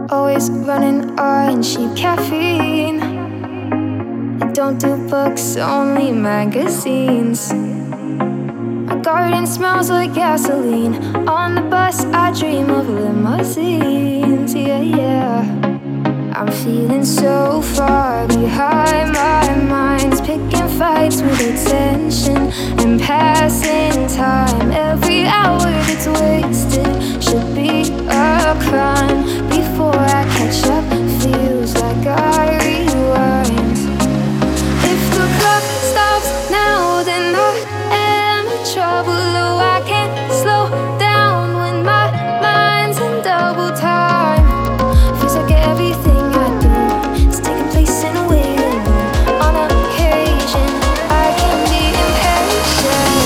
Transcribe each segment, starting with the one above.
Always running on cheap caffeine. I don't do books, only magazines. My garden smells like gasoline. On the bus, I dream of limousines. Yeah, yeah. I'm feeling so far behind. My mind's picking fights with attention and passing time. Every hour that's wasted should be a crime. Before I catch up, feels like I rewind. If the clock stops now, then I am in trouble. Oh, I can't slow down when my mind's in double time. Feels like everything I do is taking place in a waiting room. On occasion, I can be impatient.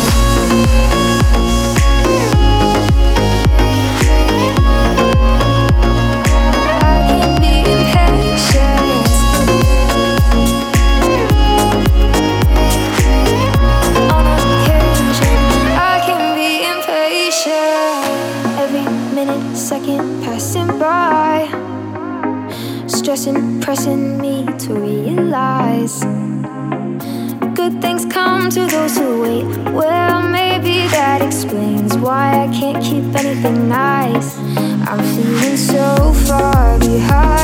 I can be impatient. On occasion, I can be impatient. Every minute, second passing by, stressing, pressing me to realize good things come to those who wait. Well, maybe that explains why I can't keep anything nice. I'm feeling so far behind.